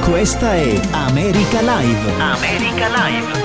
Questa è America Live. America Live.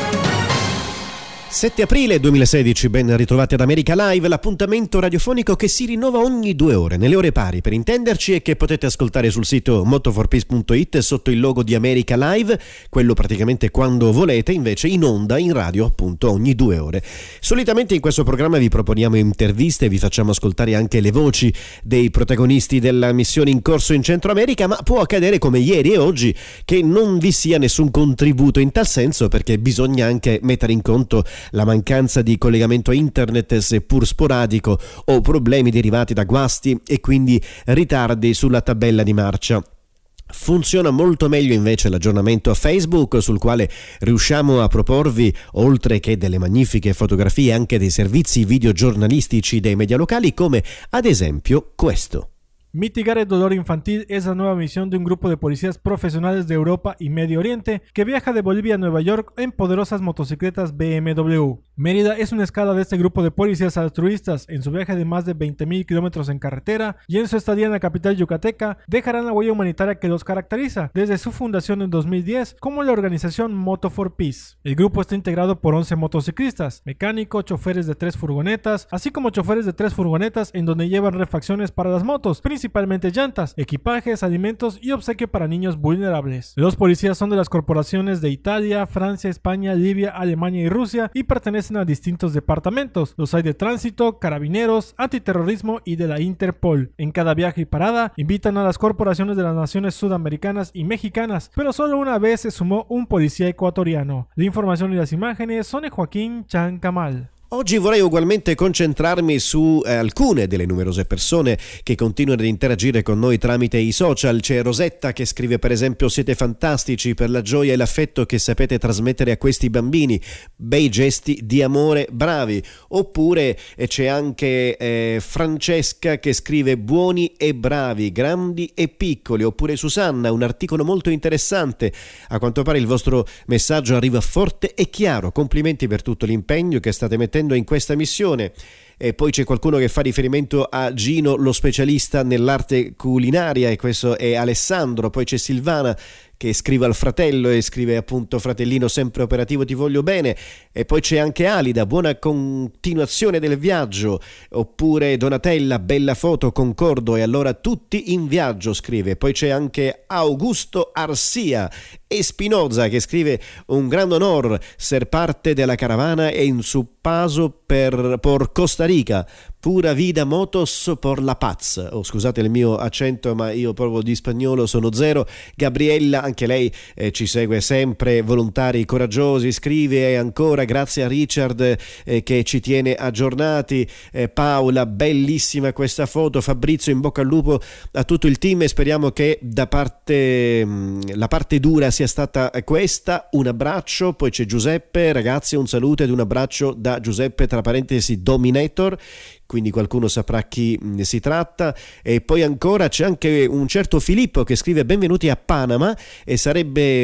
7 aprile 2016, ben ritrovati ad America Live, l'appuntamento radiofonico che si rinnova ogni 2 ore, nelle ore pari per intenderci, e che potete ascoltare sul sito moto4peace.it sotto il logo di America Live, quello praticamente quando volete, invece in onda, in radio appunto ogni 2 ore. Solitamente in questo programma vi proponiamo interviste, vi facciamo ascoltare anche le voci dei protagonisti della missione in corso in Centro America, ma può accadere come ieri e oggi che non vi sia nessun contributo in tal senso, perché bisogna anche mettere in conto la mancanza di collegamento internet, seppur sporadico, o problemi derivati da guasti e quindi ritardi sulla tabella di marcia. Funziona molto meglio invece l'aggiornamento a Facebook, sul quale riusciamo a proporvi, oltre che delle magnifiche fotografie, anche dei servizi videogiornalistici dei media locali, come ad esempio questo. Mitigar el dolor infantil es la nueva misión de un grupo de policías profesionales de Europa y Medio Oriente que viaja de Bolivia a Nueva York en poderosas motocicletas BMW. Mérida es una escala de este grupo de policías altruistas en su viaje de más de 20.000 kilómetros en carretera, y en su estadía en la capital yucateca dejarán la huella humanitaria que los caracteriza desde su fundación en 2010 como la organización Moto4Peace. El grupo está integrado por 11 motociclistas, mecánicos, choferes de 3 furgonetas, así como choferes de 3 furgonetas en donde llevan refacciones para las motos, principalmente llantas, equipajes, alimentos y obsequio para niños vulnerables. Los policías son de las corporaciones de Italia, Francia, España, Libia, Alemania y Rusia, y pertenecen a distintos departamentos. Los hay de tránsito, carabineros, antiterrorismo y de la Interpol. En cada viaje y parada invitan a las corporaciones de las naciones sudamericanas y mexicanas, pero solo una vez se sumó un policía ecuatoriano. La información y las imágenes son de Joaquín Chancamal. Oggi vorrei ugualmente concentrarmi su alcune delle numerose persone che continuano ad interagire con noi tramite i social. C'è Rosetta che scrive per esempio: siete fantastici per la gioia e l'affetto che sapete trasmettere a questi bambini, bei gesti di amore, bravi. Oppure c'è anche Francesca che scrive: buoni e bravi, grandi e piccoli. Oppure Susanna, un articolo molto interessante, a quanto pare il vostro messaggio arriva forte e chiaro, complimenti per tutto l'impegno che state mettendo in questa missione. E poi c'è qualcuno che fa riferimento a Gino, lo specialista nell'arte culinaria, e questo è Alessandro. Poi c'è Silvana che scrive al fratello e scrive appunto: fratellino sempre operativo, ti voglio bene. E poi c'è anche Alida, buona continuazione del viaggio. Oppure Donatella, bella foto, concordo, e allora tutti in viaggio, scrive. Poi c'è anche Augusto Arsia e Spinoza che scrive: un gran honor ser parte della caravana e in su paso por Costa Rica, pura vida motos por la paz. Oh, scusate il mio accento, ma io proprio di spagnolo sono zero. Gabriella, anche lei ci segue sempre, volontari coraggiosi, scrive. E ancora grazie a Richard che ci tiene aggiornati. Paola, bellissima questa foto. Fabrizio, in bocca al lupo a tutto il team, e speriamo che da parte la parte dura sia stata questa. Un abbraccio. Poi c'è Giuseppe, ragazzi, un saluto ed un abbraccio da Giuseppe, tra parentesi Dominator, quindi qualcuno saprà chi si tratta. E poi ancora c'è anche un certo Filippo che scrive: benvenuti a Panama, e sarebbe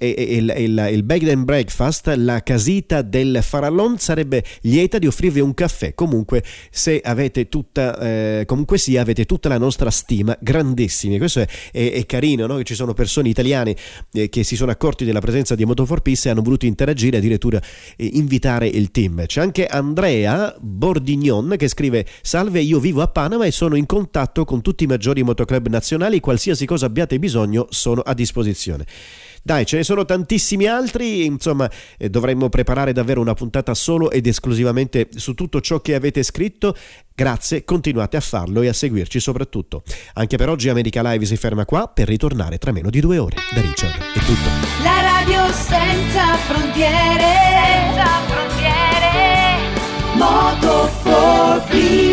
il bed and breakfast, la casita del Farallon, sarebbe lieta di offrirvi un caffè. Comunque, se avete comunque sia, avete tutta la nostra stima, grandissimi. Questo è carino, no? Che ci sono persone italiane che si sono accorti della presenza di Moto4Peace e hanno voluto interagire, addirittura invitare il team. C'è anche Andrea Bordignon che scrive: salve, io vivo a Panama e sono in contatto con tutti i maggiori motoclub nazionali, qualsiasi cosa abbiate bisogno sono a disposizione. Dai, ce ne sono tantissimi altri, insomma dovremmo preparare davvero una puntata solo ed esclusivamente su tutto ciò che avete scritto. Grazie, continuate a farlo e a seguirci soprattutto. Anche per oggi America Live si ferma qua, per ritornare tra meno di 2 ore. Da Richard è tutto. La radio senza frontiere, Moto4Peace.